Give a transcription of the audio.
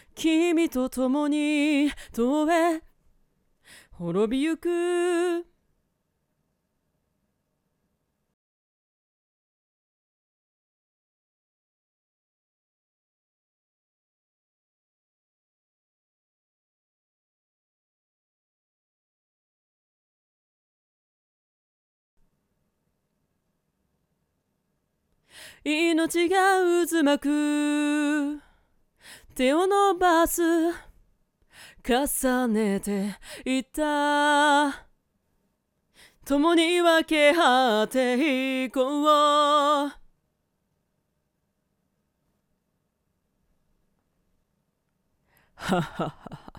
君と共に遠へ滅びゆく。命が渦巻く手を伸ばす重ねていった共に分け合っていこう。はははは